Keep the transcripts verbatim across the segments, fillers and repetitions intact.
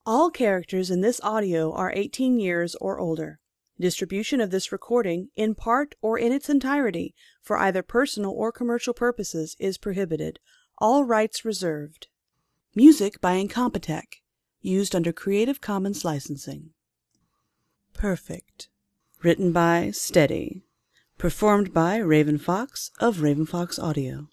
All characters in this audio are eighteen years or older. Distribution of this recording, in part or in its entirety, for either personal or commercial purposes, is prohibited. All rights reserved. Music by Incompetech, used under Creative Commons licensing. Perfect. Written by Steady. Performed by Raven Fox of Raven Fox Audio.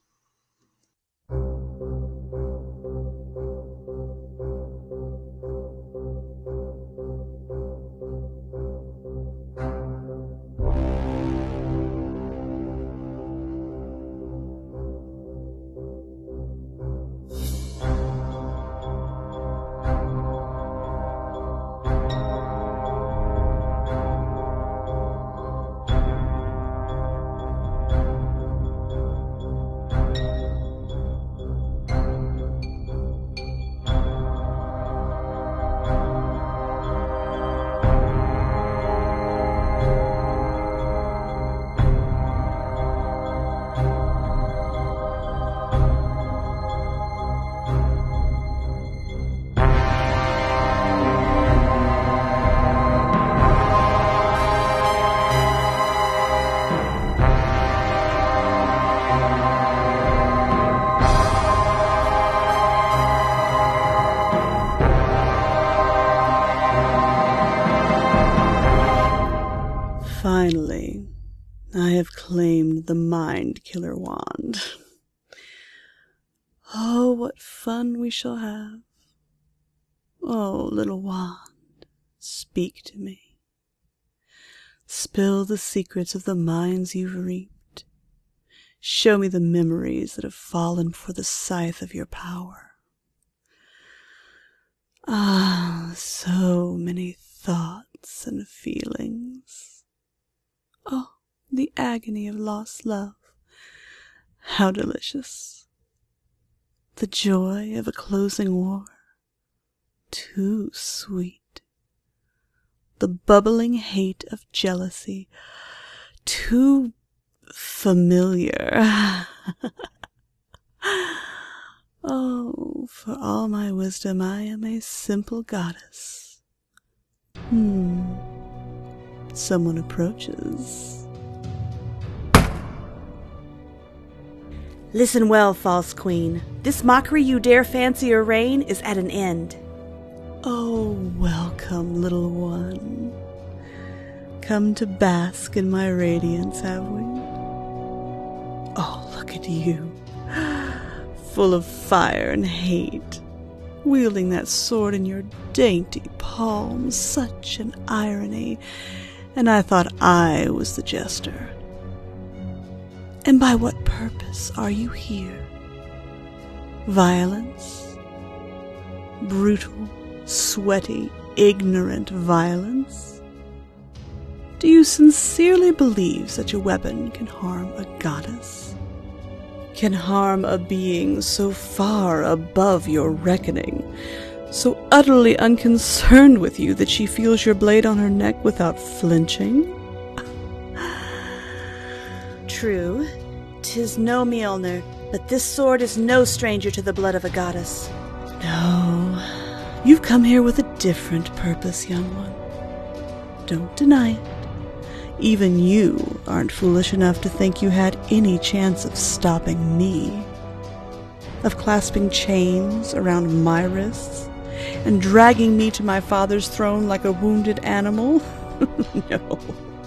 Finally, I have claimed the Mind Killer Wand. Oh, what fun we shall have. Oh, little wand, speak to me. Spill the secrets of the minds you've reaped. Show me the memories that have fallen before the scythe of your power. Ah, so many thoughts and feelings. Oh, the agony of lost love. How delicious. The joy of a closing war. Too sweet. The bubbling hate of jealousy. Too familiar. Oh, for all my wisdom, I am a simple goddess. Hmm. Someone approaches. Listen well, false queen. This mockery you dare fancy or reign is at an end. Oh, welcome, little one. Come to bask in my radiance, have we? Oh, look at you. Full of fire and hate. Wielding that sword in your dainty palm. Such an irony. And I thought I was the jester. And by what purpose are you here? Violence? Brutal, sweaty, ignorant violence? Do you sincerely believe such a weapon can harm a goddess? Can harm a being so far above your reckoning? So utterly unconcerned with you that she feels your blade on her neck without flinching? True, 'tis no Mjolnir, but this sword is no stranger to the blood of a goddess. No, you've come here with a different purpose, young one. Don't deny it. Even you aren't foolish enough to think you had any chance of stopping me, of clasping chains around my wrists, and dragging me to my father's throne like a wounded animal? No.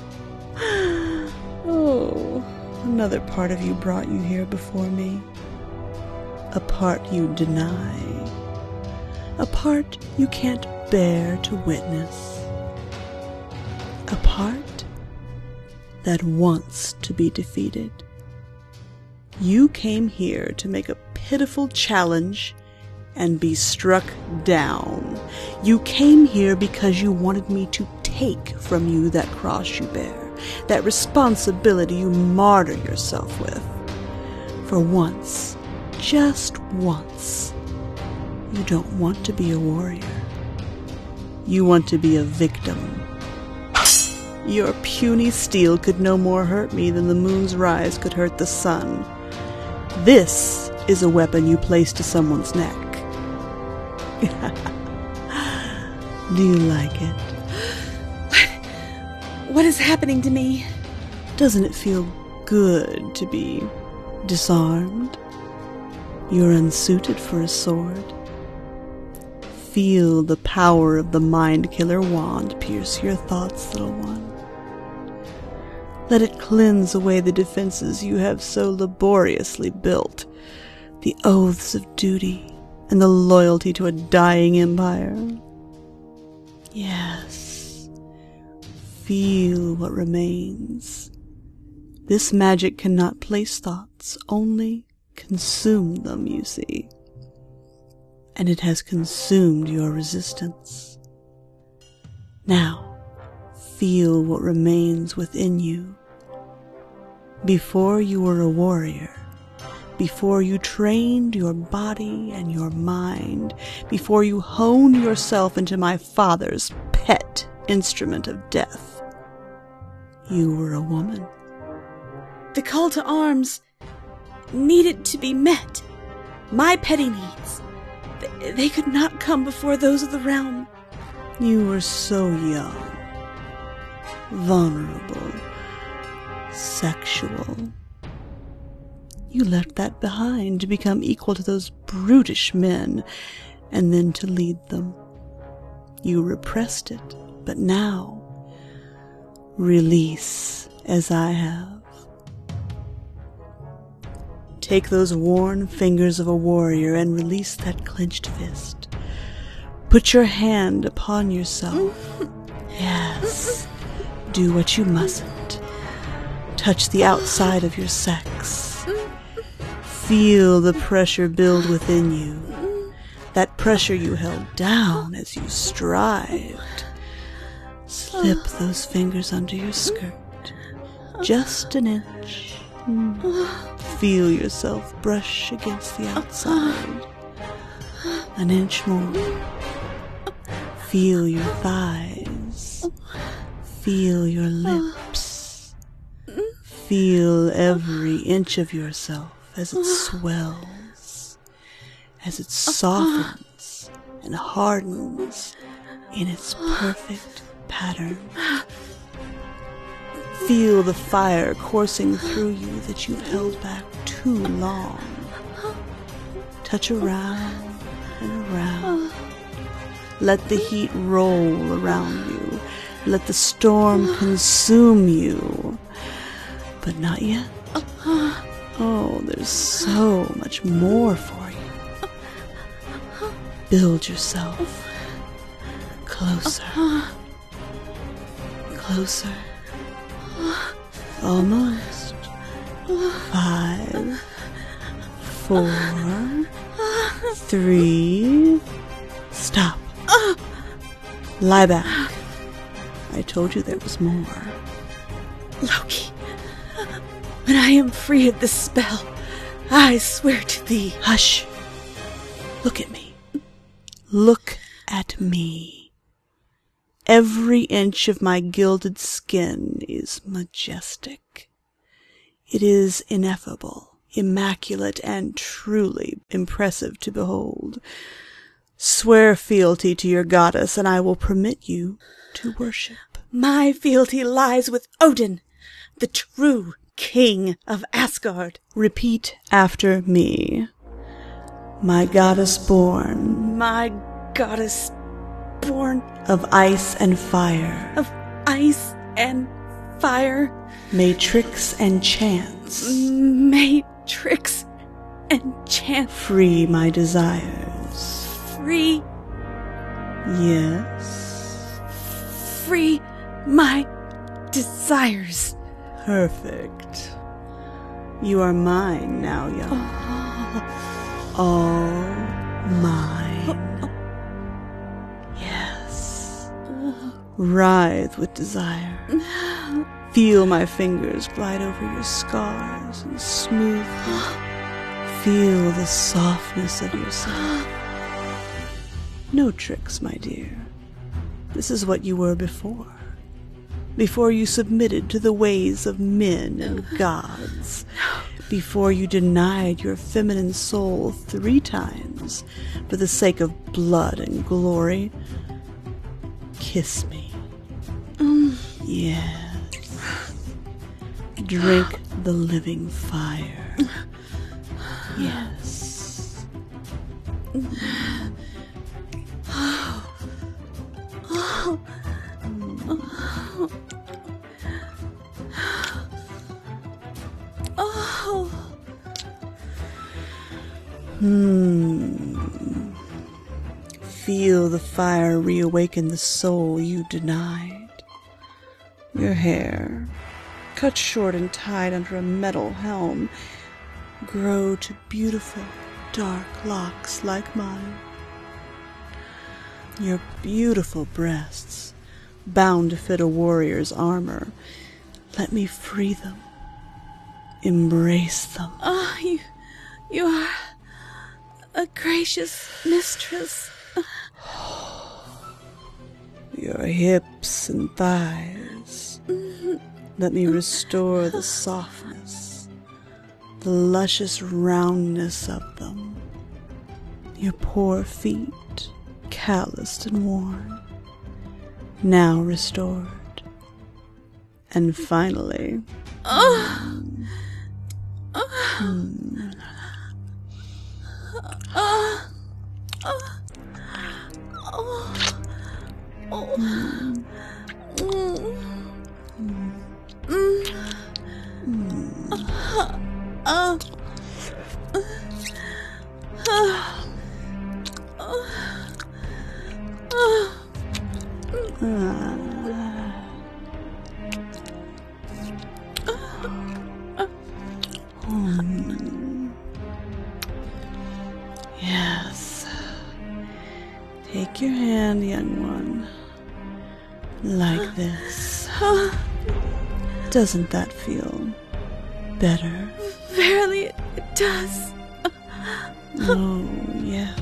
Oh, another part of you brought you here before me. A part you deny. A part you can't bear to witness. A part that wants to be defeated. You came here to make a pitiful challenge and be struck down. You came here because you wanted me to take from you that cross you bear, that responsibility you martyr yourself with. For once, just once, you don't want to be a warrior. You want to be a victim. Your puny steel could no more hurt me than the moon's rise could hurt the sun. This is a weapon you place to someone's neck. Do you like it? What? What is happening to me? Doesn't it feel good to be disarmed? You're unsuited for a sword. Feel the power of the mind-killer wand pierce your thoughts, little one. Let it cleanse away the defenses you have so laboriously built, the oaths of duty and the loyalty to a dying empire. Yes, feel what remains. This magic cannot place thoughts, only consume them, you see. And it has consumed your resistance. Now, feel what remains within you. Before you were a warrior, before you trained your body and your mind, before you honed yourself into my father's pet instrument of death, you were a woman. The call to arms needed to be met. My petty needs. They could not come before those of the realm. You were so young, vulnerable, sexual. You left that behind to become equal to those brutish men, and then to lead them. You repressed it, but now, release as I have. Take those worn fingers of a warrior and release that clenched fist. Put your hand upon yourself. Yes, do what you mustn't. Touch the outside of your sex. Feel the pressure build within you. That pressure you held down as you strived. Slip those fingers under your skirt. Just an inch. Feel yourself brush against the outside. An inch more. Feel your thighs. Feel your lips. Feel every inch of yourself as it swells, as it softens and hardens in its perfect pattern. Feel the fire coursing through you that you've held back too long. Touch around and around. Let the heat roll around you. Let the storm consume you. But not yet. Oh, there's so much more for you. Build yourself. Closer. Closer. Almost. Five. Four. Three. Stop. Lie back. I told you there was more. Loki, when I am free of this spell, I swear to thee. Hush. Look at me. Look at me. Every inch of my gilded skin is majestic. It is ineffable, immaculate, and truly impressive to behold. Swear fealty to your goddess, and I will permit you to worship. My fealty lies with Odin, the true king of Asgard. Repeat after me. My goddess born. My goddess born. Of ice and fire. Of ice and fire. Matrix and chance. Matrix and chance. Free my desires. Free. Yes. Free my desires. Perfect. You are mine now, young. Oh. All mine. Yes. Writhe with desire. Feel my fingers glide over your scars and smooth them. Feel the softness of yourself. No tricks, my dear. This is what you were before. Before you submitted to the ways of men and gods. Before you denied your feminine soul three times for the sake of blood and glory. kiss me. Mm. Yes. Drink the living fire. Yes. Oh. Oh. Oh. Hmm. Feel the fire reawaken the soul you denied. Your hair, cut short and tied under a metal helm, grow to beautiful dark locks like mine. Your beautiful breasts, bound to fit a warrior's armor, let me free them. Embrace them. Oh, you, you are a gracious mistress. Your hips and thighs, let me restore the softness, the luscious roundness of them. Your poor feet, calloused and worn, now restored. And finally, Oh. Oh. hmm, Oh. Oh. Oh. Oh. Mm. Mm. Mm. Uh. Uh. Uh. Uh. Hmm. Yes. Take your hand, young one. Like this. Doesn't that feel better? Verily, it does. Oh, yes.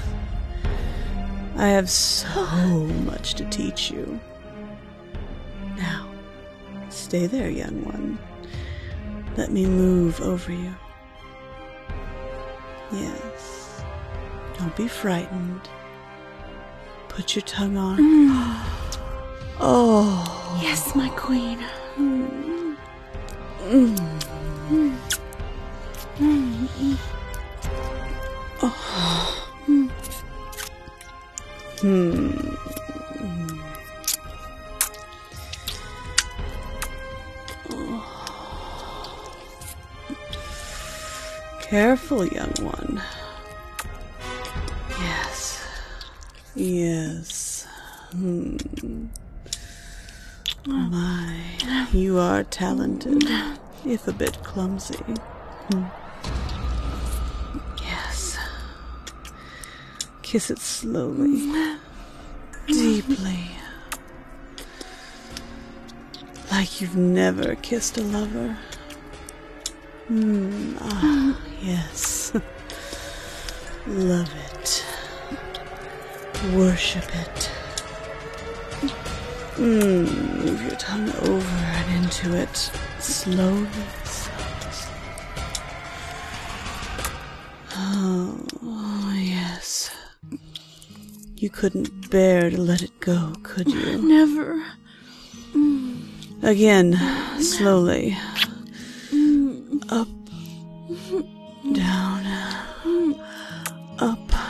I have so much to teach you. Now, stay there, young one. Let me move over you. Yes. Don't be frightened. Put your tongue on. Mm. Oh. Yes, my queen. Mm. Mm. Mm. Mm. Oh. Mm. Hmm. Oh. Careful, young one. Yes. Yes. Hmm. Oh my, you are talented, if a bit clumsy. Hmm. Yes. Kiss it slowly, deeply, like you've never kissed a lover. Hmm. Ah, yes. Love it. Worship it. Mm, move your tongue over and into it, slowly, slowly. Oh, oh, yes. You couldn't bear to let it go, could you? Never. Again, slowly. Up, down, up,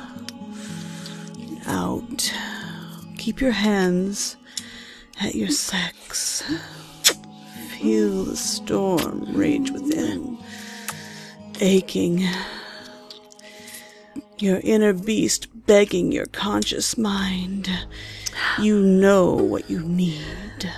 out. Keep your hands at your sex. Feel the storm rage within, aching. Your inner beast begging your conscious mind. You know what you need.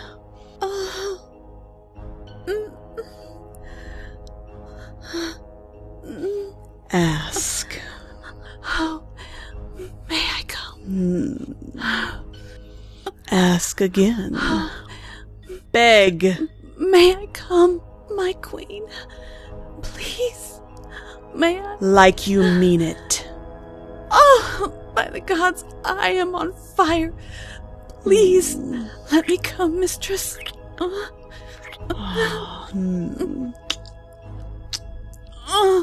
Ask. How may I come? Hmm. Ask again. Beg. May I come, my queen? Please, may I? Like you mean it. Oh, by the gods, I am on fire. Please, Mm. let me come, mistress. Uh, Oh, hmm. uh,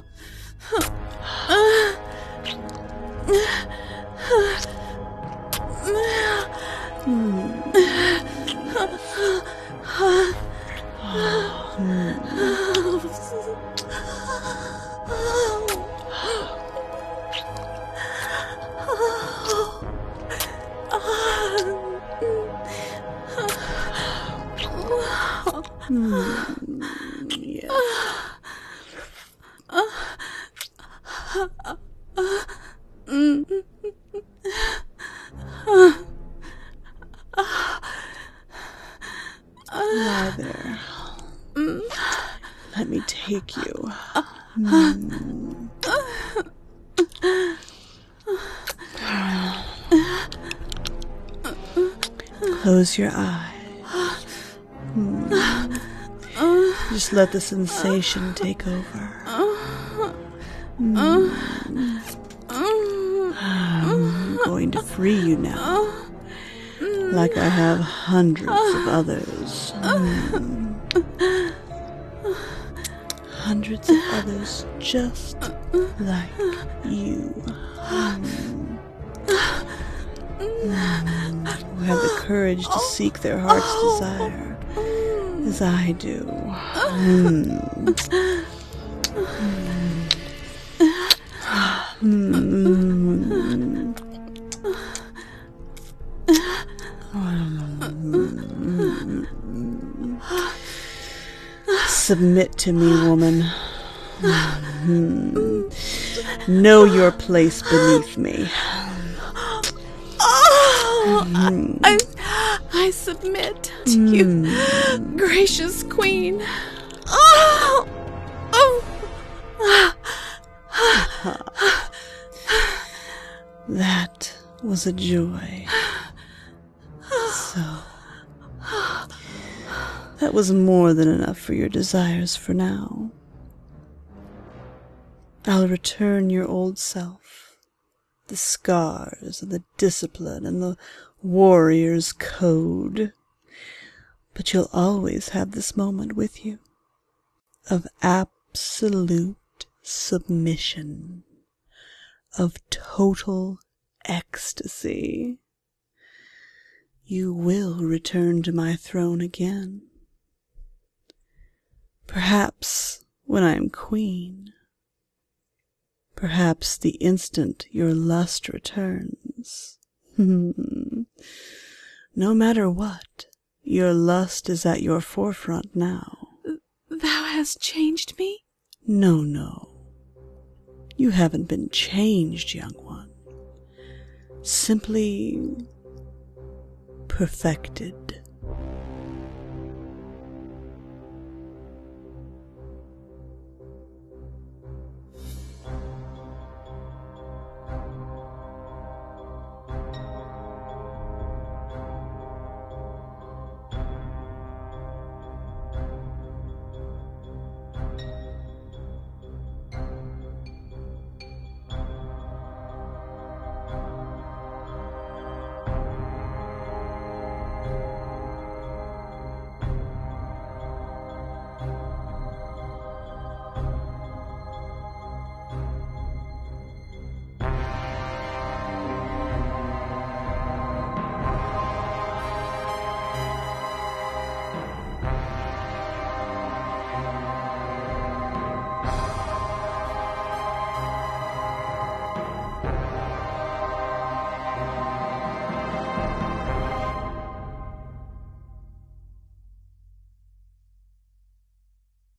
uh, Hmm. Yeah. Lie there. Let me take you. Mm. Close your eyes. Mm. Just let the sensation take over. Mm. I'm going to free you now, like I have hundreds of others. Mm. Hundreds of others just like you. Mm. Mm. Who have the courage to seek their heart's desire, as I do. Mm. Mm. Submit to me, woman. Mm. Know your place beneath me. Oh, mm. I, I submit to mm. you, gracious queen. Oh, oh. That was a joy. So, that was more than enough for your desires for now. I'll return your old self, the scars and the discipline and the warrior's code. But you'll always have this moment with you of absolute submission, of total ecstasy. You will return to my throne again. Perhaps when I am queen. Perhaps the instant your lust returns. No matter what, your lust is at your forefront now. Thou hast changed me? No, no. You haven't been changed, young one. Simply perfected.